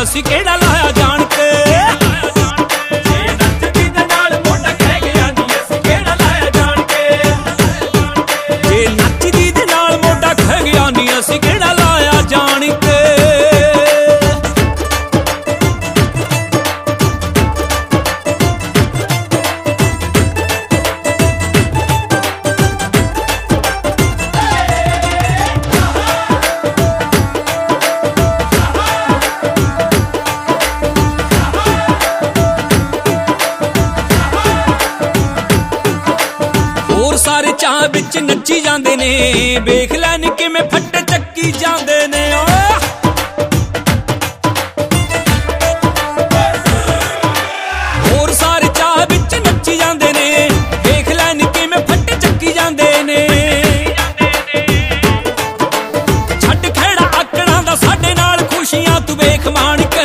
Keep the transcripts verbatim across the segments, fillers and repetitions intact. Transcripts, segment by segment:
ਅਸੀਂ ਕਿਹੜਾ ਲਾਇਆ ਜਾਣ ਕੇ। ਜੇ ਨੱਚਦੀ ਦੇ ਨਾਲ ਮੋਢਾ ਖਹਿ ਗਿਆ ਨੀ ਅਸੀਂ ਕਿਹੜਾ ਲਾਇਆ ਜਾਣ ਕੇ। ਜੇ ਨੱਚਦੀ ਦੇ ਨਾਲ ਮੋਢਾ ਖਹਿ ਗਿਆ ਨੀ ਅਸੀਂ ਕਿਹੜਾ ਲਾਇਆ ਜਾਣ ਕੇ। ਹੋਰ ਸਾਰੇ ਚਾਹ ਵਿੱਚ ਨੱਚੀ ਜਾਂਦੇ ਨੇ, ਵੇਖ ਲੈ ਨੀ ਕਿਵੇਂ ਫੱਟੇ ਚੱਕੀ ਜਾਂਦੇ ਨੇ। ਓ ਹੋਰ ਸਾਰੇ ਚਾਹ ਵਿੱਚ ਨੱਚੀ ਜਾਂਦੇ ਨੇ, ਵੇਖ ਲੈ ਨੀ ਕਿਵੇਂ ਫੱਟੇ ਚੱਕੀ ਜਾਂਦੇ ਨੇ। ਛੱਡ ਖੇੜਾ ਆਕੜਾਂ ਦਾ ਸਾਡੇ ਨਾਲ ਖੁਸ਼ੀਆਂ ਤੂੰ ਵੇਖ ਮਾਣ ਕੇ।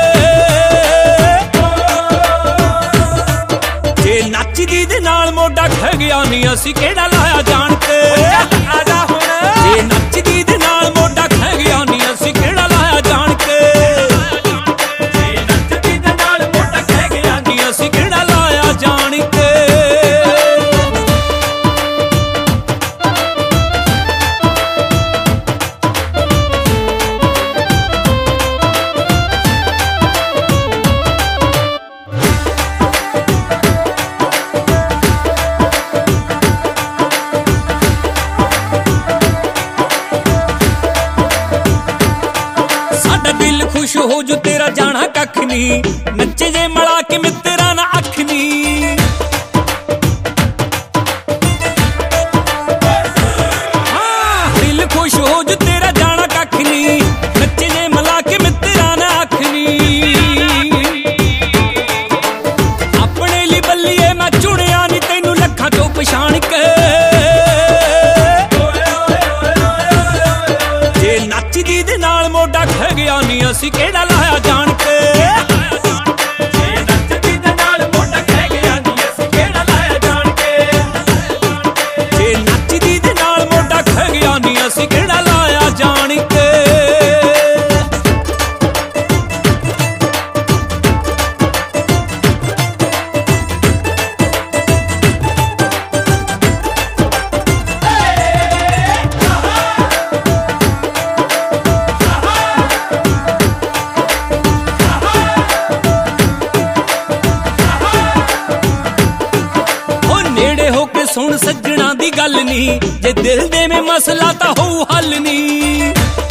ਜੇ ਨੱਚਦੀ ਦੇ ਨਾਲ ਮੋਢਾ ਖਹਿ ਗਿਆ ਨੀ ਅਸੀਂ ਕਿਹੜਾ ਲਾਇਆ ਜਾਣ ਕੇ। ਆਜਾ ਹੁਣ ਜੇ ਨੱਚਦੀ ਦੇ ਨਾਲ ਮੋਢਾ ਖਹਿ ਗਿਆ ਨੀ ਅਸੀਂ ਕਿਹੜਾ ਲਾਇਆ ਜਾਣ ਕੇ। ਜੇ ਨੱਚਦੀ ਦੇ ਨਾਲ ਮੋਢਾ ਖਹਿ ਗਿਆ ਨੀ ਨੀ ਅਸੀਂ ਕਿਹੜਾ ਲਾਇਆ ਜਾਣ ਕੇ। ਸਾਡਾ ਦਿਲ ਖੁਸ਼ ਹੋ ਜੂ ਤੇਰਾ ਜਾਣਾ ਕੱਖ ਨੀ, ਨੱਚੇ ਜੇ ਮਲਾ ਕੇ ਮਿੱਤਰਾਂ ਨਾ ਅੱਖ ਨੀ। ਹਾਂ ਦਿਲ ਖੁਸ਼ ਹੋ ਜੂ ਤੇਰਾ ਜਾਣਾ ਕੱਖ ਨੀ, ਨੱਚੇ ਜੇ ਮਲਾ ਕੇ ਮਿੱਤਰਾਂ ਨਾ ਅੱਖ ਨੀ। ਆਪਣੇ ਲਈ ਬੱਲੀਏ ਮੈਂ ਚੁਣਿਆ ਨੀ ਤੈਨੂੰ ਲੱਖਾਂ ਚੋਂ ਪਛਾਣ ਕੇ। ਜੇ ਨੱਚਦੀ ਦੇ ਨਾਲ ਮੋਢਾ ਖਹਿ ਗਿਆ ਨੀ ਅਸੀਂ ਕਿਹੜਾ ਲਾਇਆ ਜਾਣ ਕੇ। ਜੇ ਨੱਚਦੀ ਦੇ ਨਾਲ ਮੋਢਾ ਖਹਿ ਗਿਆ ਨੀ ਅਸੀਂ ਕਿਹੜਾ ਲਾਇਆ ਜਾਣ ਕੇ। ਜੇ ਨੱਚਦੀ ਦੇ ਨਾਲ ਮੋਢਾ ਖਹਿ ਗਿਆ ਨੀ ਅਸੀਂ ਕਿਹੜਾ ਲਾਇਆ ਜਾਣ ਕੇ। ਨੇੜੇ ਹੋ ਕੇ ਸੁਣ ਸੱਜਣਾ ਦੀ ਗੱਲ ਨੀ, ਜੇ ਦਿਲ ਦੇ ਵਿੱਚ ਮਸਲਾ ਤਾਂ ਹੋਊ ਹੱਲ ਨੀ।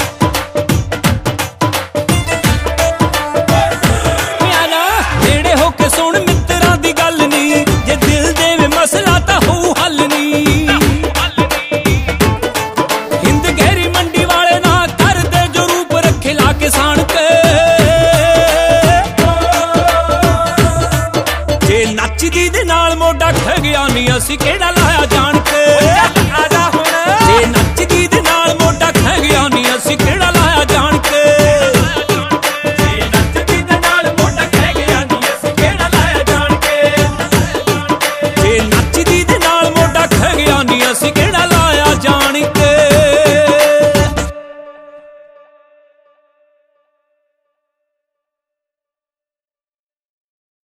ਪਿਆਰਾ ਨੇੜੇ ਹੋ ਕੇ ਸੁਣ ਮਿੱਤਰਾਂ ਦੀ ਗੱਲ ਨੀ, ਜੇ ਦਿਲ ਦੇ ਵਿੱਚ ਮਸਲਾ ਤਾਂ ਹੋਊ ਹੱਲ ਨੀ। ਹਿੰਦ ਗਹਿਰੀ ਮੰਡੀ ਵਾਲੇ ਨਾ ਕਰਦੇ ਜੋ ਰੂਪ ਰੱਖੇ ਲਾ ਕੇ ਸਾਣ ਕੇ। ਜੇ ਨੱਚਦੀ ਦੇ ਨਾਲ ਮੋਢਾ ਖਹਿ ਗਿਆ ਨੀ ਅਸੀਂ ਕਿਹੜਾ ਲਾਇਆ ਜਾਣ ਕੇ। ਆਜਾ ਹੁਣ ਜੇ ਨੱਚਦੀ ਦੇ ਨਾਲ ਮੋਢਾ ਖਹਿ ਗਿਆ ਨੀ ਅਸੀਂ ਕਿਹੜਾ ਲਾਇਆ ਜਾਣ ਕੇ। ਜੇ ਨੱਚਦੀ ਦੇ ਨਾਲ ਮੋਢਾ ਖਹਿ ਗਿਆ ਨੀ ਅਸੀਂ ਕਿਹੜਾ ਲਾਇਆ ਜਾਣ ਕੇ। ਜੇ ਨੱਚਦੀ ਦੇ ਨਾਲ ਮੋਢਾ ਖਹਿ ਗਿਆ ਨੀ ਅਸੀਂ